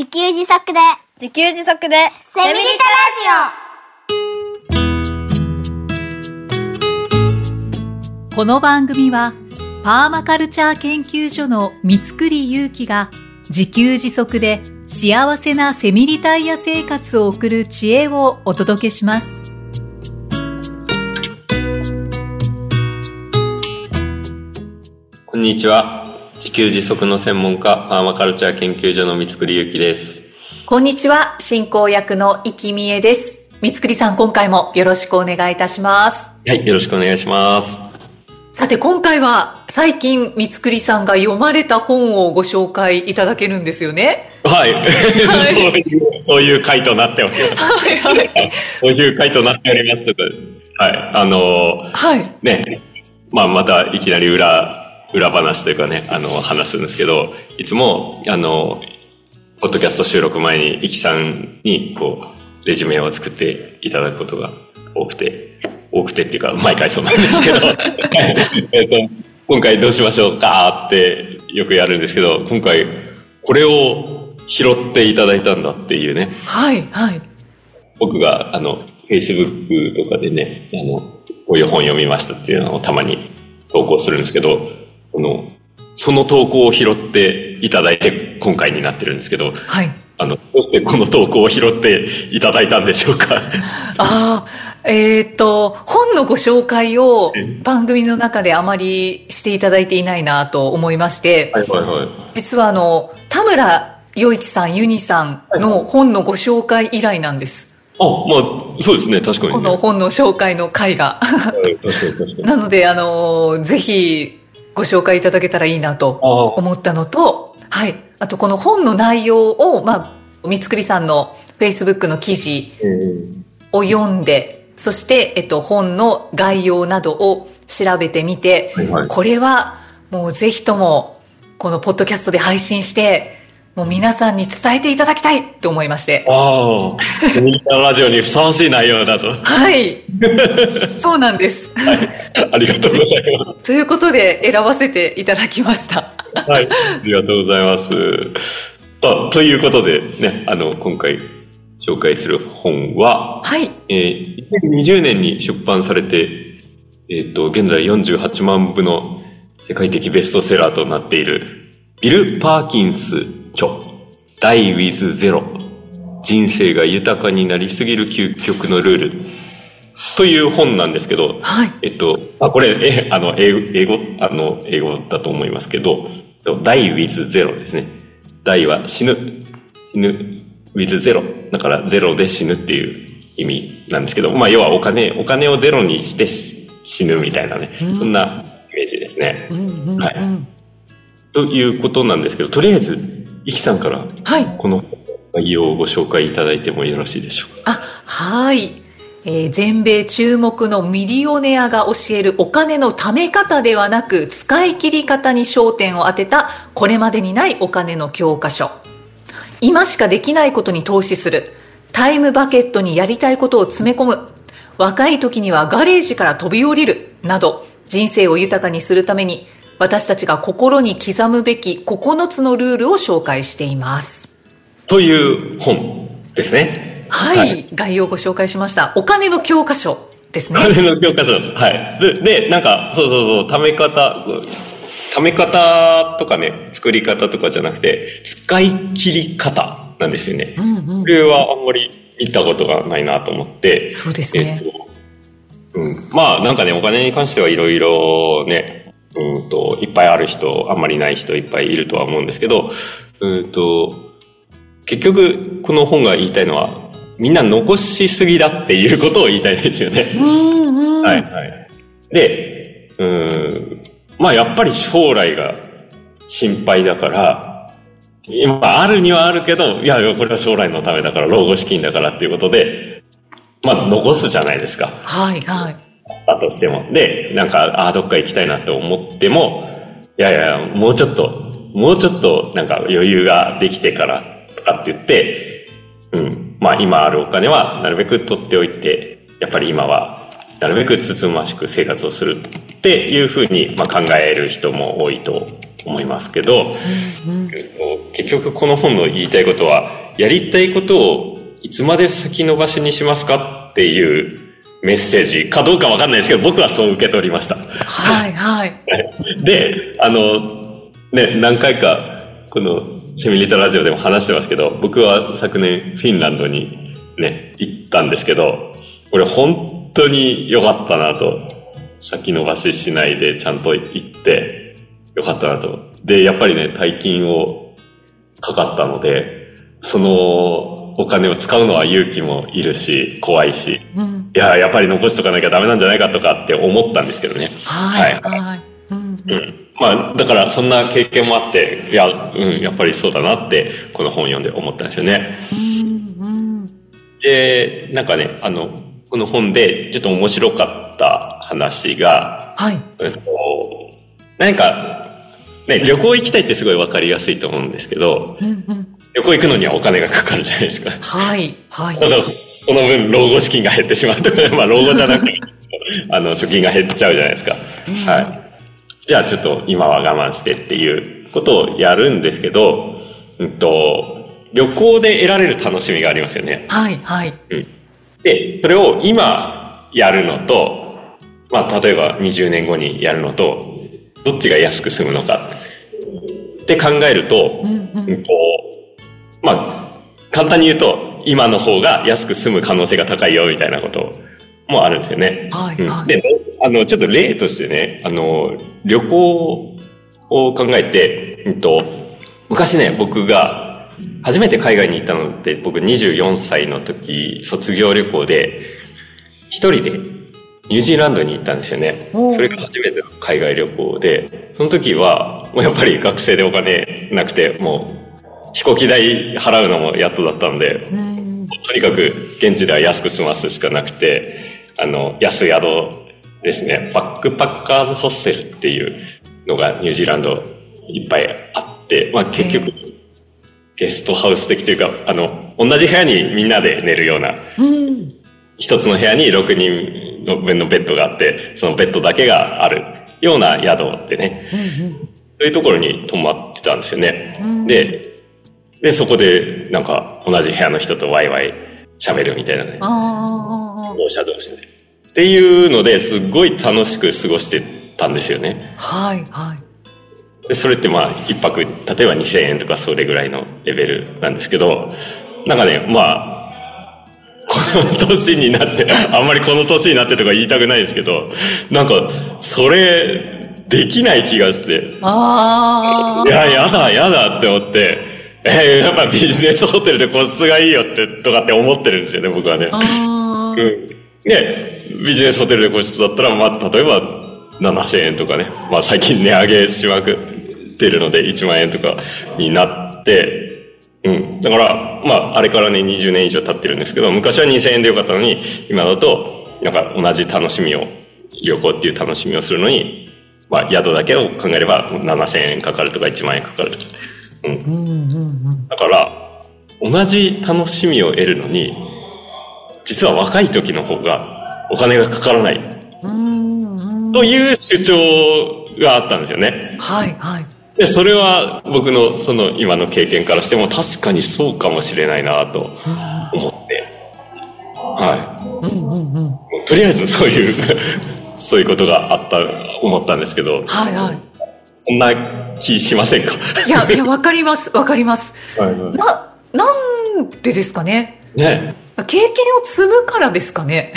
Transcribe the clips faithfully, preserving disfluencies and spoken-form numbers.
自給自足で自給自足でセミリタラジオ。 この番組はパーマカルチャー研究所の三栗祐樹が自給自足で幸せなセミリタイヤ生活を送る知恵をお届けします。 こんにちは。自給自足の専門家、パーマカルチャー研究所の三栗祐樹です。 こんにちは。進行役の生きみえです。三栗さん、今回もよろしくお願いいたします。 はい、よろしくお願いします。 さて、今回は最近三栗さんが読まれた本をご紹介いただけるんですよね。 はい。はい、そういう、そういう回となっております。はいはい。そういう回となっておりますとか、はい。あのー、はい。ね、まあ、またいきなり裏、裏話というかね、あの、話すんですけど、いつも、あの、ポッドキャスト収録前に、イキさんに、こう、レジュメを作っていただくことが多くて、多くてっていうか、毎回そうなんですけど、えっと、今回どうしましょうかってよくやるんですけど、今回、これを拾っていただいたんだっていうね。はい、はい。僕が、あの、Facebook とかでね、あの、こういう本読みましたっていうのをたまに投稿するんですけど、この、その投稿を拾っていただいて今回になってるんですけど、はい。あの、どうしてこの投稿を拾っていただいたんでしょうか。 ああ、えっと、本のご紹介を番組の中であまりしていただいていないなと思いまして、はいはいはい。実はあの、田村陽一さん、ユニさんの本のご紹介以来なんです。 あ、まあ、そうですね、確かに、ね。 この本の紹介の回が。はい、確かに確かに。なので、あの、ぜひ、ご紹介いただけたらいいなと思ったのと、はい。あとこの本の内容を、まあ、三栗さんの Facebook の記事を読んで、そして、えっと、本の概要などを調べてみて、はいはい、これはもうぜひとも、このポッドキャストで配信して、もう皆さんに伝えていただきたいと思いまして。 ああ、セミリタラジオにふさわしい内容だと。 はい。そうなんです。 はい。ありがとうございます。 ということで選ばせていただきました。 はい。ありがとうございます。あ、ということでね、あの、今回紹介する本は、はい。えー、にせんにじゅうねんに出版されて、えっと、現在よんじゅうはちまんぶの世界的ベストセラーとなっている、ビル・パーキンス著 Die with Zero 人生が豊かになりすぎる究極のルールという本なんですけど、はい、えっと、あ、これ、え、あの、英語、英語、あの、英語だと思いますけど、Die with Zero ですね。Die は死ぬ、死ぬ with Zero だからゼロで死ぬっていう意味なんですけど、まあ、要はお金、お金をゼロにして死ぬみたいなね、うん、そんなイメージですね。うんうんうん、はい。ということなんですけど、とりあえず、イキさんから、はい。この概要をご紹介いただいてもよろしいでしょうか。 あ、はい。えー、全米注目のミリオネアが教えるお金の貯め方ではなく、使い切り方に焦点を当てた、これまでにないお金の教科書。今しかできないことに投資する。タイムバケットにやりたいことを詰め込む。若い時にはガレージから飛び降りる。など、人生を豊かにするために、私たちが心に刻むべきここのつのルールを紹介しています。 という本ですね。 はい。はい、概要をご紹介しました。お金の教科書ですね。 お金の教科書。はい。で、でなんか、そうそうそう、貯め方、貯め方とかね、作り方とかじゃなくて、使い切り方なんですよね。うんうん、これはあんまり見たことがないなと思って。 そうですね。 えっとうん、まあ、なんかね、お金に関してはいろいろね、うんと、いっぱいある人、あんまりない人いっぱいいるとは思うんですけど、うんと、結局、この本が言いたいのは、みんな残しすぎだっていうことを言いたいですよね。うんうん、はいはい。で、うん、まあやっぱり将来が心配だから、今あるにはあるけど、いや、これは将来のためだから、老後資金だからっていうことで、まあ残すじゃないですか。 はいはい。 だとしても。で、なんか、ああ、どっか行きたいなって思っても、いやいや、もうちょっと、もうちょっと、なんか余裕ができてから、とかって言って、うん。まあ今あるお金は、なるべく取っておいて、やっぱり今は、なるべくつつましく生活をするっていうふうに、まあ、考える人も多いと思いますけど、うんうん、結局この本の言いたいことは、やりたいことをいつまで先延ばしにしますかっていうメッセージかどうかわかんないですけど、僕はそう受け取りました。 はいはい。 で、あの、ね、何回かこのセミリタラジオでも話してますけど、僕は昨年フィンランドにね、行ったんですけど、これ本当に良かったなと。先延ばししないでちゃんと行って良かったなと。で、やっぱりね、大金をかかったので、そのお金を使うのは勇気もいるし、怖いし、うん、いや、やっぱり残しとかなきゃダメなんじゃないかとかって思ったんですけどね。 はい。はい。はい。うん。 うん。まあ、だからそんな経験もあって、いや、うん、やっぱりそうだなって、この本読んで思ったんですよね。うん。うん。で、なんかね、あの、この本でちょっと面白かった話が、はい。えっと、何か、ね、旅行行きたいってすごいわかりやすいと思うんですけど、うんうん、旅行行くのにはお金がかかるじゃないですか。 はい。はい。 だからその分老後資金が減ってしまうとか、まあ老後じゃなくて、あの、貯金が減っちゃうじゃないですか。うん、はい。じゃあちょっと今は我慢してっていうことをやるんですけど、うんと、旅行で得られる楽しみがありますよね。 はい。はい。 うん。で、それを今やるのと、まあ、例えばにじゅうねんごにやるのと、どっちが安く済むのかって考えると、うんうんうん、こう、まあ、簡単に言うと、今の方が安く済む可能性が高いよみたいなこともあるんですよね。はい、はい。で、あの、ちょっと例としてね、あの、旅行を考えて、うんと、昔ね、僕が、初めて海外に行ったのって僕にじゅうよんさいの時卒業旅行で一人でニュージーランドに行ったんですよね。それが初めての海外旅行で、その時はもうやっぱり学生でお金なくて、もう飛行機代払うのもやっとだったんで、とにかく現地では安く済ますしかなくて、あの安宿ですね、バックパッカーズホステルっていうのがニュージーランドいっぱいあって、まあ結局ゲストハウス的というか、あの、同じ部屋にみんなで寝るような、うん、一つの部屋にろくにんの分のベッドがあって、そのベッドだけがあるような宿でね、うんうん、そういうところに泊まってたんですよね。うん、で、で、そこでなんか同じ部屋の人とワイワイ喋るみたいなね。同社同士で。っていうのですっごい楽しく過ごしてたんですよね。 はいはい。 でそれってまあ一泊例えばにせんえんとかそれぐらいのレベルなんですけど、なんかね、まあこの年になってあんまりこの年になってとか言いたくないですけど、なんかそれできない気がして、ああ、いややだやだって思って、えー、やっぱビジネスホテルで個室がいいよってとかって思ってるんですよね、僕はね。あ、うん、でビジネスホテルで個室だったら、まあ例えばななせんえんとかね。まあ最近値上げしまくってるのでいちまんえんとかになって、うん。だから、まああれからねにじゅうねん以上経ってるんですけど、昔はにせんえんでよかったのに、今だと、なんか同じ楽しみを、旅行っていう楽しみをするのに、まあ宿だけを考えればななせんえんかかるとかいちまんえんかかるとか。うん。うんうんうん、だから、同じ楽しみを得るのに、実は若い時の方がお金がかからない。という主張があったんですよね。はいはい。で、それは僕のその今の経験からしても確かにそうかもしれないなと思って、はい。うんうんうん。とりあえずそういうそういうことがあった思ったんですけど、はいはい。そんな気しませんか？ いやいや、わかりますわかります。はいはい。ななんでですかね。ね。経験を積むからですかね。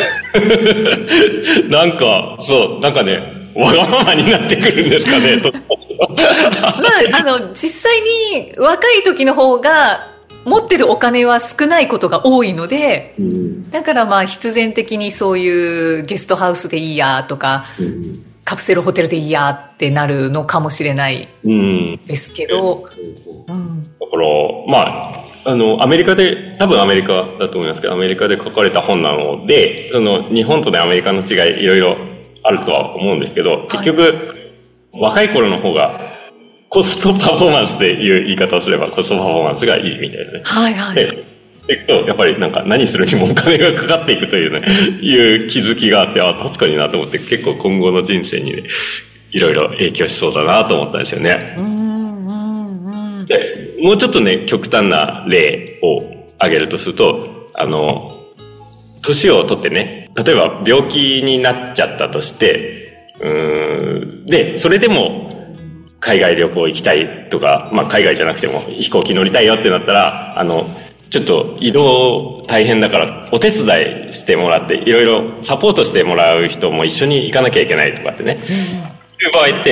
なんか、そう、なんかね、わがままになってくるんですかね、と。 まあ、あの、実際に若い時の方が持ってるお金は少ないことが多いので、うん、だからまあ必然的にそういうゲストハウスでいいやとか、うん、カプセルホテルでいいやってなるのかもしれないですけど、 うんうん、だからまああのアメリカで多分アメリカだと思いますけど、アメリカで書かれた本なので、その日本とねアメリカの違いいろいろあるとは思うんですけど、結局、はい、若い頃の方がコストパフォーマンスでいう言い方をすればコストパフォーマンスがいいみたいなね。はいはい。でしていくと、やっぱりなんか何するにもお金がかかっていくというね、いう気づきがあって、あ、確かになと思って、結構今後の人生にね、いろいろ影響しそうだなと思ったんですよね。うんうんうん、で、もうちょっとね、極端な例を挙げるとすると、あの、年を取ってね、例えば病気になっちゃったとして、うーん、で、それでも、海外旅行行きたいとか、まあ海外じゃなくても飛行機乗りたいよってなったら、あの、ちょっと移動大変だからお手伝いしてもらって、いろいろサポートしてもらう人も一緒に行かなきゃいけないとかってね。そういう場合って、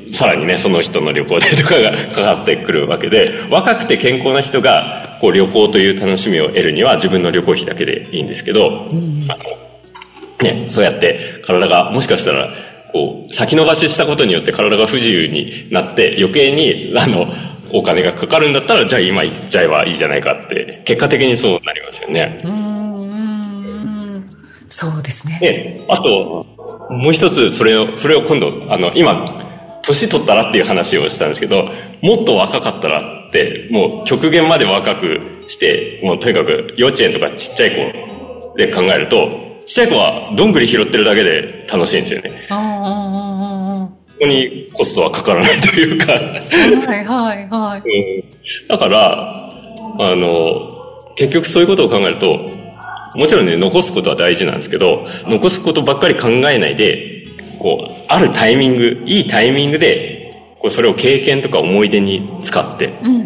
さらにね、その人の旅行代とかがかかってくるわけで、若くて健康な人がこう旅行という楽しみを得るには自分の旅行費だけでいいんですけど、うん、あのね、そうやって体がもしかしたらこう先延ばししたことによって体が不自由になって余計にあのお金がかかるんだったらじゃあ今行っちゃえばいいじゃないかって結果的にそうなりますよね。うーん、そうですね。 で、あともう一つそれをそれを今度あの今年取ったらっていう話をしたんですけど、もっと若かったらってもう極限まで若くしてもうとにかく幼稚園とかちっちゃい子で考えると、ちっちゃい子はどんぐり拾ってるだけで楽しいんですよね。ここにコストはかからないというかはいはいはい、 うん、だからあの結局そういうことを考えると、もちろんね残すことは大事なんですけど、残すことばっかり考えないで、こうあるタイミング、いいタイミングでこうそれを経験とか思い出に使って、うんうんうん、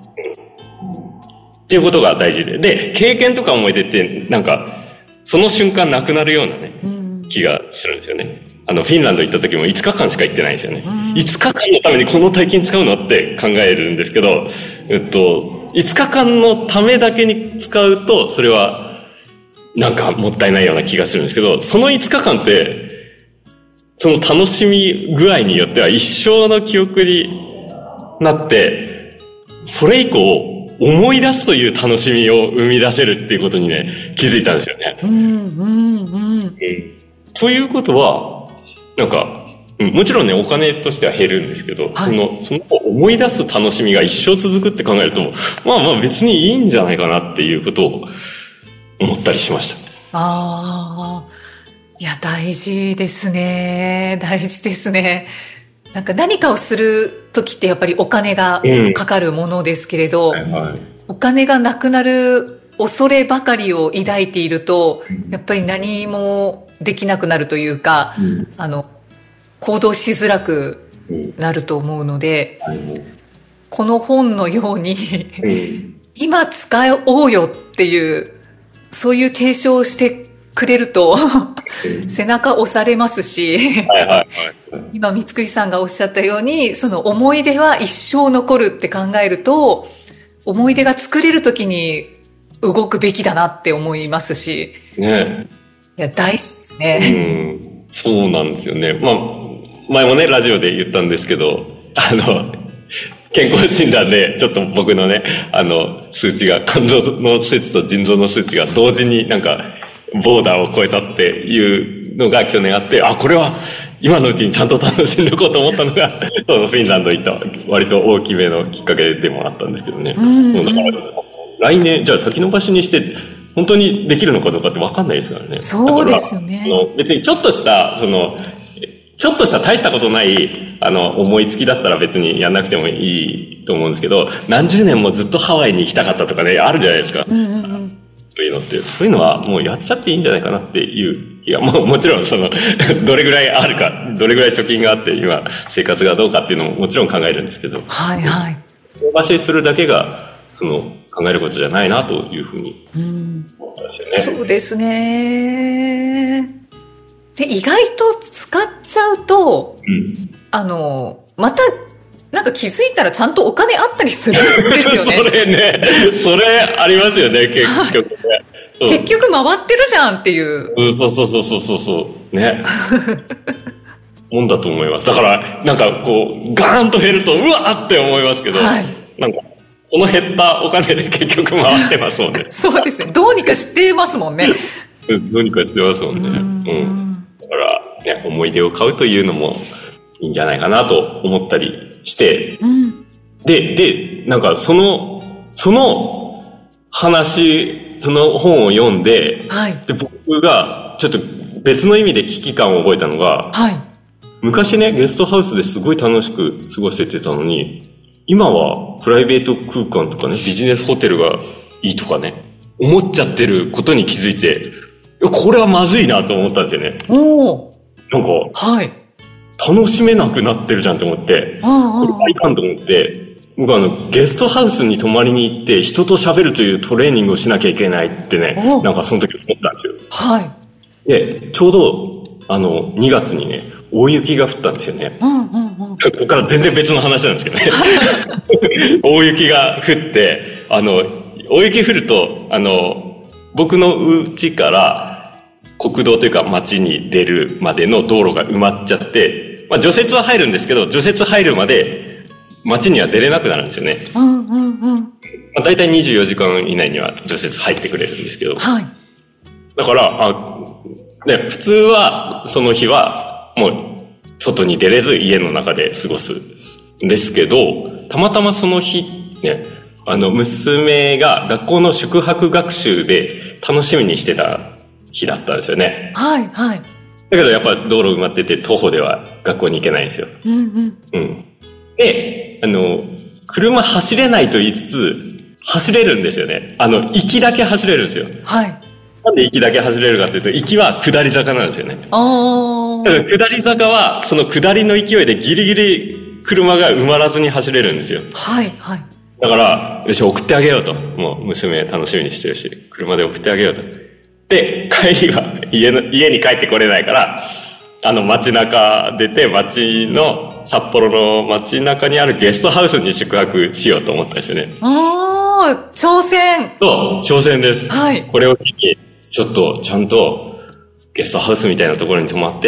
っていうことが大事で、で経験とか思い出ってなんかその瞬間なくなるようなね、うん、気がするんですよね。あのフィンランド行った時もいつかかんしか行ってないんですよね、うん、いつかかんのためにこの体験使うのって考えるんですけど、えっといつかかんのためだけに使うとそれはなんかもったいないような気がするんですけど、そのいつかかんってその楽しみ具合によっては一生の記憶になって、それ以降思い出すという楽しみを生み出せるっていうことにね、気づいたんですよね。うんうんうん。うん、ということは、なんか、うん、もちろんね、お金としては減るんですけど、はい、その、その思い出す楽しみが一生続くって考えると、まあまあ別にいいんじゃないかなっていうことを思ったりしました。 ああ。いや、大事ですね。大事ですね。なんか何かをするときってやっぱりお金がかかるものですけれど、うんはいはい、お金がなくなる恐ればかりを抱いていると、うん、やっぱり何もできなくなるというか、うん、あの、行動しづらくなると思うので、うん、この本のように、うん、今使おうよっていう、そういう提唱をしてくれると背中押されますし、はいはいはい、今三栗さんがおっしゃったようにその思い出は一生残るって考えると、思い出が作れる時に動くべきだなって思いますし、ね、いや大事ですね。 うん、そうなんですよね。まあ前もねラジオで言ったんですけど、あの健康診断でちょっと僕のねあの数値が肝臓の数値と腎臓の数値が同時になんかボーダーを超えたっていうのが去年あって、あ、これは今のうちにちゃんと楽しんでおこうと思ったのがそのフィンランド行った割と大きめのきっかけでもらったんですけどね。うん、だから来年じゃあ先延ばしにして本当にできるのかどうかって分かんないですからね。 そうですよね。 あの別にちょっとしたそのちょっとした大したことないあの思いつきだったら別にやんなくてもいいと思うんですけど、何十年もずっとハワイに行きたかったとかねあるじゃないですか。うんうんうん、そういうのって、そういうのはもうやっちゃっていいんじゃないかなっていう気が、もうもちろんそのどれぐらいあるか、どれぐらい貯金があって今生活がどうかっていうのももちろん考えるんですけど、はいはい。お貸しするだけがその考えることじゃないなというふうに思ったんですよね。 うん、そうですね。で意外と使っちゃうと、うん、あのまたなんか気づいたらちゃんとお金あったりするんですよね。 それね、それありますよね、結局ね。 結局回ってるじゃんっていう。 うん、そうそうそうそうそうそう。ね。もんだと思います。だから、なんかこう、ガーンと減ると、うわーって思いますけど、はい、なんか、その減ったお金で結局回ってますもんね。 そうですね。どうにかしてますもんね。 どうにかしてますもんね。うんうん。だから、ね、思い出を買うというのもいいんじゃないかなと思ったりして、うん、で、で、なんかその、その話、その本を読んで、 はい、 で僕がちょっと別の意味で危機感を覚えたのが、 はい、 昔ね、ゲストハウスですごい楽しく過ごせてたのに、今はプライベート空間とかね、ビジネスホテルがいいとかね、思っちゃってることに気づいて、いや、これはまずいなと思ったんですよね。 おー。 なんか、 はい。 楽しめなくなってるじゃんと思って、これはいかんと思って、僕はあの、ゲストハウスに泊まりに行って、人と喋るというトレーニングをしなきゃいけないってね、なんかその時思ったんですよ。 はい。 で、ちょうど、あの、にがつにね、大雪が降ったんですよね。 うんうんうん。 ここから全然別の話なんですけどね。大雪が降って、あの、大雪降ると、あの、僕の家から国道というか街に出るまでの道路が埋まっちゃって、まあ除雪は入るんですけど、除雪入るまで街には出れなくなるんですよね。 うんうんうん。 まあ大体にじゅうよじかん以内には除雪入ってくれるんですけど。 はい。 だから、あ、ね、普通はその日はもう外に出れず家の中で過ごすんですけど、たまたまその日ね、あの娘が学校の宿泊学習で楽しみにしてた日だったんですよね。 はいはい。 だけどやっぱ道路埋まってて徒歩では学校に行けないんですよ。 うんうん。 うん。で、あの、車走れないと言いつつ、走れるんですよね。あの、行きだけ走れるんですよ。 はい。 なんで行きだけ走れるかっていうと、行きは下り坂なんですよね。 あー。 だから下り坂は、その下りの勢いでギリギリ車が埋まらずに走れるんですよ。 はいはい。 だから、よし、送ってあげようと。もう娘楽しみにしてるし、車で送ってあげようと。で、帰りは家の、家に帰ってこれないから、あの街中出て、街の、札幌の街中にあるゲストハウスに宿泊しようと思ったんですよね。 あー、挑戦。 そう、挑戦です。 はい。 これを機に、ちょっとちゃんとゲストハウスみたいなところに泊まって、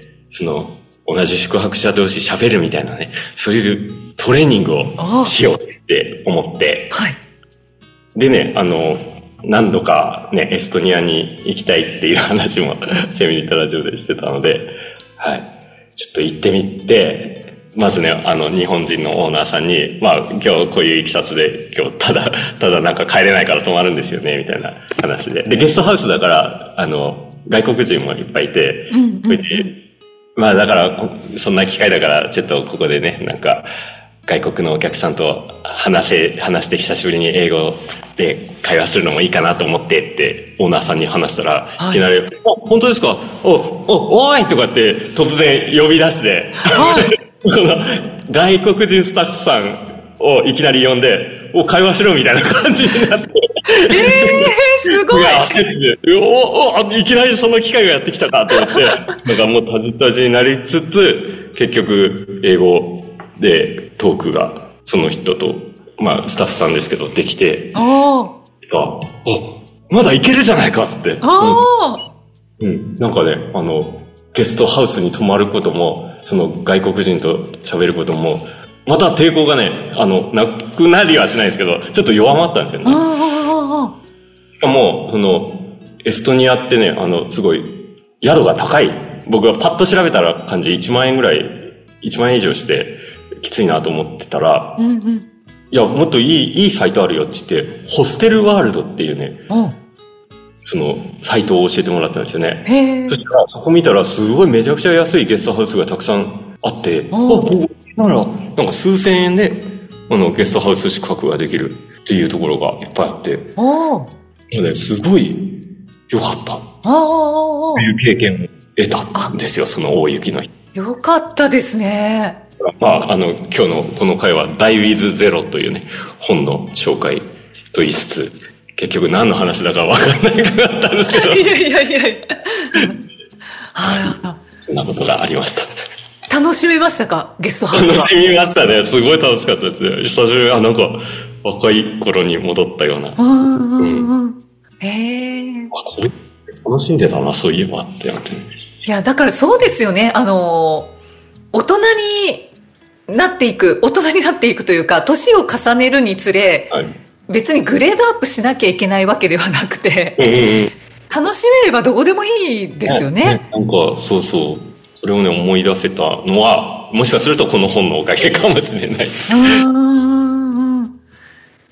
その、同じ宿泊者同士喋るみたいなね、そういうトレーニングをしようって思って、 はい。 でね、あの、何度かね、エストニアに行きたいっていう話もセミニタラジオでしてたので、はい。ちょっと行ってみて、まずね、あの、日本人のオーナーさんに、まあ、今日こういういきさつで、今日ただ、ただなんか帰れないから泊まるんですよね、みたいな話で。で、ゲストハウスだから、あの、外国人もいっぱいいて、 うんうんうん、 まあだから、そんな機会だから、ちょっとここでね、なんか、外国のお客さんと話せ、話して久しぶりに英語で会話するのもいいかなと思ってって、オーナーさんに話したら、はい、いきなり、あ、本当ですか？お、お、おーいとかって突然呼び出して、はい、外国人スタッフさんをいきなり呼んで、お、会話しろみたいな感じになって。 えー、すごい。 おおいきなりその機会がやってきたかと思って、なんかもうタジタジになりつつ、結局、英語でトークが、その人と、まあ、スタッフさんですけど、できて、 ああ。 お、まだいけるじゃないかって。 ああ、 うん。うん。なんかね、あの、ゲストハウスに泊まることも、その外国人と喋ることも、また抵抗がね、あの、なくなりはしないですけど、ちょっと弱まったんですよね。しかも、その、エストニアってね、あの、すごい、宿が高い。僕がパッと調べたら感じいちまんえんぐらい、いちまんえん以上して、きついなと思ってたら、 うんうん、 いや、もっといい、いいサイトあるよって言って、ホステルワールドっていうね、 うん、 その、サイトを教えてもらったんですよね。 へー。 そしたら、そこ見たら、すごいめちゃくちゃ安いゲストハウスがたくさんあって、あ、僕なら、なんか数千円で、あの、ゲストハウス宿泊ができるっていうところがいっぱいあって、 おー。ね、すごい良かった。 という経験を得たんですよ、その大雪の日。 よかったですね。 まあ、あの、今日のこの回は Die with Zero というね、本の紹介と言いつつ、結局何の話だか分かんなくなったんですけど。 いやいやいやいや。 はい。そんなことがありました。 楽しめましたか？ゲストハウスは。 楽しみましたね。すごい楽しかったですね。久しぶり、あ、なんか、若い頃に戻ったような。 うんうんうん。へえ。 あ、これ、楽しんでたな、そういえばってなって。 いや、だからそうですよね。あの、大人になっていく、大人になっていくというか、年を重ねるにつれ、はい、別にグレードアップしなきゃいけないわけではなくて、 うんうんうん、 楽しめればどうでもいいですよね。 ね、なんか、そうそう。それをね、思い出せたのは、もしかするとこの本のおかげかもしれない。 うん。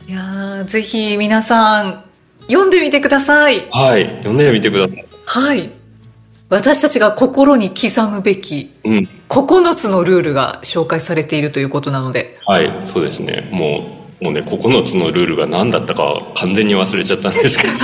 いやー、ぜひ皆さん読んでみてください。 はい、読んでみてください。 はい。私たちが心に刻むべきここのつのルールが紹介されているということなので、 はい、そうですね。もうもうね、ここのつのルールが何だったか完全に忘れちゃったんですけど。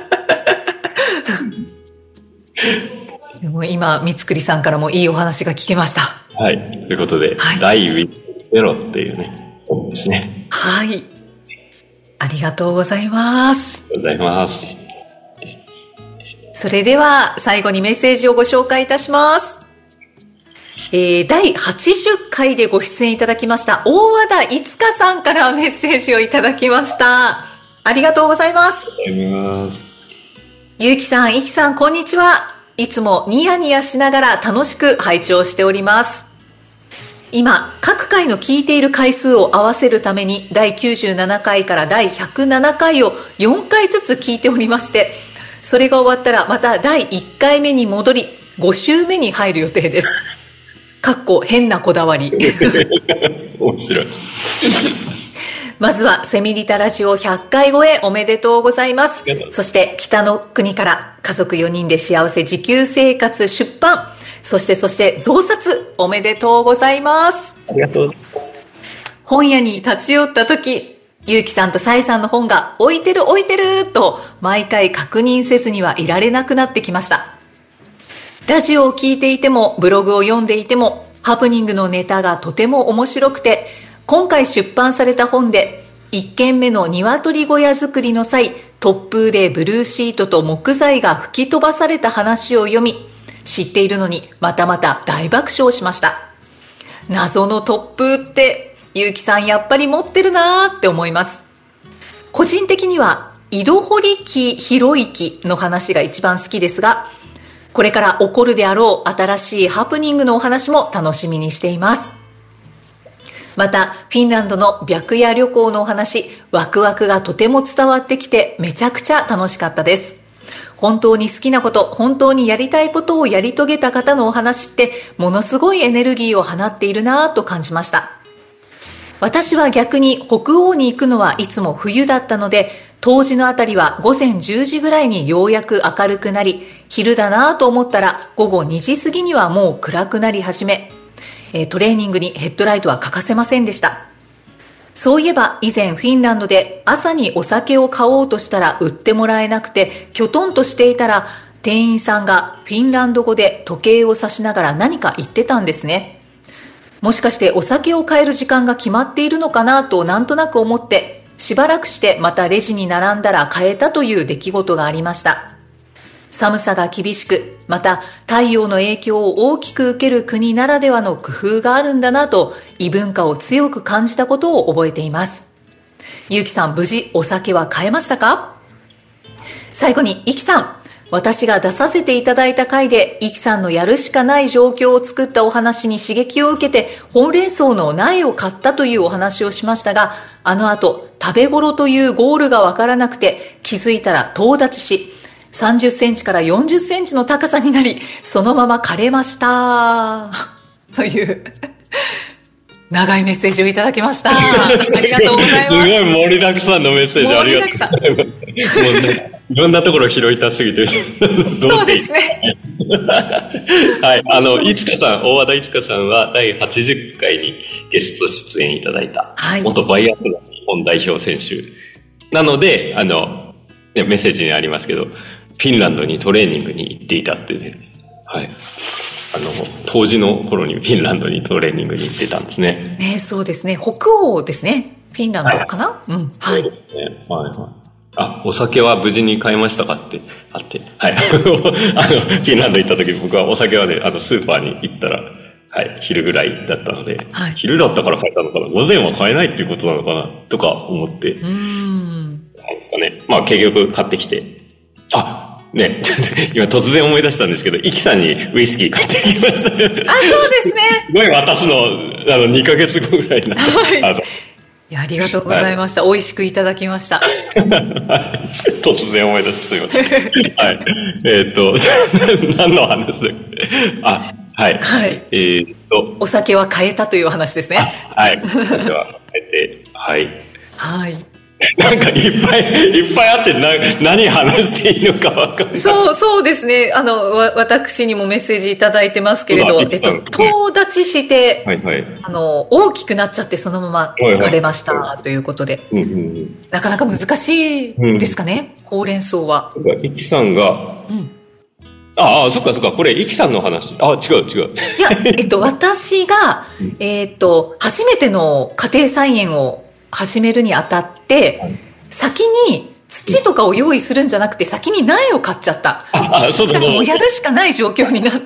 でも今三つくりさんからもいいお話が聞けました。 はい、ということで、はい、大ウィッゼロっていうね本ですね。 はい、ありがとうございます。 ありがとうございます。 それでは最後にメッセージをご紹介いたします。えー、だいはちじゅっかいでご出演いただきました大和田いつかさんからメッセージをいただきました。ありがとうございます。 ありがとうございます。 ゆうきさん、いきさん、こんにちは。いつもニヤニヤしながら楽しく拝聴しております。今、各回の聞いている回数を合わせるためにだいきゅうじゅうななかいからだいひゃくななかいをよんかいずつ聞いておりまして、それが終わったらまただいいっかいめに戻りご週目に入る予定です。かっこ変なこだわり。 面白い。 まずはセミリタラジオひゃっかい超えおめでとうございます。そして北の国から家族よにんで幸せ自給生活出版、そしてそして増刷おめでとうございます。 ありがとう。 本屋に立ち寄った時、ゆうきさんとさえさんの本が置いてる置いてると毎回確認せずにはいられなくなってきました。ラジオを聞いていてもブログを読んでいてもハプニングのネタがとても面白くて、今回出版された本でいっけんめの鶏小屋作りの際、突風でブルーシートと木材が吹き飛ばされた話を読み、知っているのにまたまた大爆笑しました。謎の突風ってゆうきさんやっぱり持ってるなーって思います。個人的には井戸掘り機広域の話が一番好きですが、これから起こるであろう新しいハプニングのお話も楽しみにしています。またフィンランドの白夜旅行のお話、ワクワクがとても伝わってきてめちゃくちゃ楽しかったです。本当に好きなこと、本当にやりたいことをやり遂げた方のお話ってものすごいエネルギーを放っているなぁと感じました。私は逆に北欧に行くのはいつも冬だったので、冬至のあたりは午前じゅうじぐらいにようやく明るくなり、昼だなと思ったら午後にじ過ぎにはもう暗くなり始め、トレーニングにヘッドライトは欠かせませんでした。そういえば以前フィンランドで朝にお酒を買おうとしたら売ってもらえなくてきょとんとしていたら、店員さんがフィンランド語で時計を指しながら何か言ってたんですね。もしかしてお酒を買える時間が決まっているのかなとなんとなく思って、しばらくしてまたレジに並んだら買えたという出来事がありました。寒さが厳しく、また太陽の影響を大きく受ける国ならではの工夫があるんだなと異文化を強く感じたことを覚えています。ゆうきさん、無事お酒は買えましたか？最後にいきさん、私が出させていただいた回でいきさんのやるしかない状況を作ったお話に刺激を受けてほうれん草の苗を買ったというお話をしましたが、あの後食べ頃というゴールがわからなくて気づいたら遠立ちし、さんじゅっセンチからよんじゅっセンチの高さになり、そのまま枯れましたという長いメッセージをいただきました。ありがとうございます。すごい盛りだくさんのメッセージありがとうございます。盛りだくさん。もうね、いろんなところ拾いたすぎてどうそうですね。 はい、あの、いつかさん、大和田いつかさんはだいはちじゅっかいにゲスト出演いただいた、はい、元バイアスロン日本代表選手なので、あの、ね、メッセージにありますけど、フィンランドにトレーニングに行っていたってね、はい。あの、当時の頃にフィンランドにトレーニングに行ってたんですね。 ね、そうですね。北欧ですね。フィンランドかな、はい、うん。はい。そうですね。はいはい。 あ、お酒は無事に買いましたかってあって。はい。あの、フィンランド行った時僕はお酒はね、あの、スーパーに行ったら、はい、昼ぐらいだったので、はい、昼だったから買えたのかな、午前は買えないっていうことなのかな、とか思って。うーん。なんですかね。まあ結局買ってきて、あ、ね、今突然思い出したんですけど、イキさんにウイスキー買ってきましたね。 あ、そうですね。 すごい渡すの、あの、にかげつごぐらいになった。はい。あのいや、ありがとうございました。はい、美味しくいただきました。 突然思い出してすみません。はい。えっと、何の話だっけ？あ、はい。はい。えっと。 お酒は買えたという話ですね。 はい。お酒は買えて、はい。 はい。 なんかいっぱいいっぱいあってな何話していいのか分かんない。 そうそうですね。あのわ私にもメッセージいただいてますけれど、えっと遠立ちして、はいはい、あの大きくなっちゃってそのまま枯れました、はいはい、ということで、うんうんうん、なかなか難しいですかね、うん、ほうれん草は。 イキさんが、うん、ああそっかそっかこれイキさんの話。あ違う違う。 いやえっと私がえっと初めての家庭菜園を始めるにあたって、はい、先に土とかを用意するんじゃなくて先に苗を買っちゃった。 ああそうだそうだ。 もうやるしかない状況になって。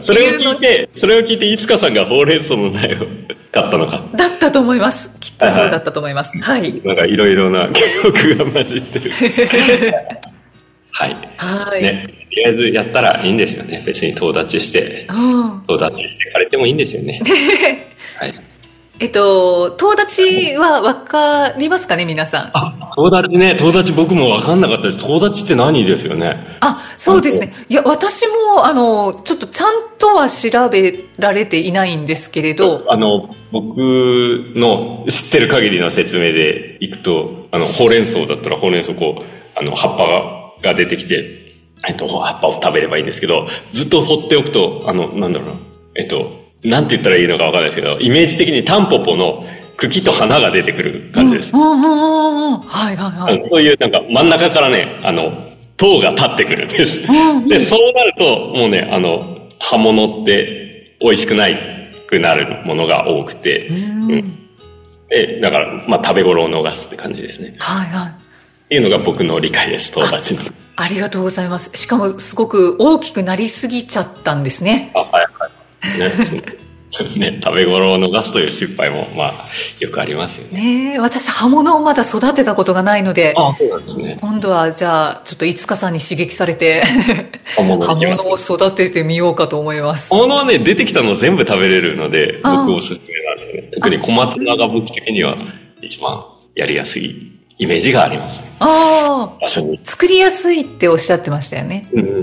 それを聞いてそれを聞いていつかさんがほうれん草の苗を買ったのか。 だったと思います。きっとそうだったと思います。はい。はい、 なんかいろいろな記憶が混じってる。はい。はい。ね。とりあえずやったらいいんですよね。別に遠立ちして、遠立ちして枯れてもいいんですよね。はい。 えっと、遠立ちは分かりますかね、皆さん。 あ、遠立ちね。遠立ち僕も分かんなかったです。遠立ちって何ですよね。 あ、そうですね。いや、私も、あの、ちょっとちゃんとは調べられていないんですけれど。 あの、僕の知ってる限りの説明でいくと、あの、ほうれん草だったらほうれん草こう、あの、葉っぱが出てきて、えっと、葉っぱを食べればいいんですけど、ずっと放っておくと、あの、なんだろうな、えっと、なんて言ったらいいのかわかんないですけど、イメージ的にタンポポの茎と花が出てくる感じです。 うんうんうんうん、はいはいはい。 そういうなんか真ん中からね、あの、塔が立ってくるんです。うんうん、で、そうなると、もうね、あの、葉物って美味しくないくなるものが多くて、うん、うん。で、だから、まあ食べ頃を逃すって感じですね。 はいはい。 っていうのが僕の理解です、遠立ちの。 ありがとうございます。しかもすごく大きくなりすぎちゃったんですね。 あ、はいはい。ねね、食べ頃を逃すという失敗も、まあ、よくありますよね。 ねえ、私、葉物をまだ育てたことがないので、 ああ、そうなんですね。 今度は、じゃあ、ちょっといつかさんに刺激されて、葉物を育ててみようかと思います。 葉物はね、出てきたの全部食べれるので、僕おすすめなんですね。特に小松菜が僕的には一番やりやすいイメージがあります、ね。 ああ、場所に。作りやすいっておっしゃってましたよね。 うん、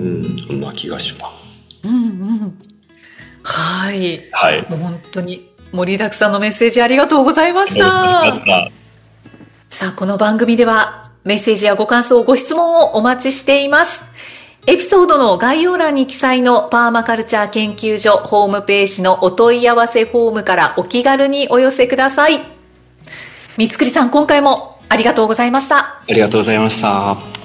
そんな気がします。 うんうん。はい。 はい。 もう本当に盛りだくさんのメッセージありがとうございました。さあ、この番組ではメッセージやご感想、ご質問をお待ちしています。エピソードの概要欄に記載のパーマカルチャー研究所ホームページのお問い合わせフォームからお気軽にお寄せください。三つくりさん、今回もありがとうございました。 ありがとうございました。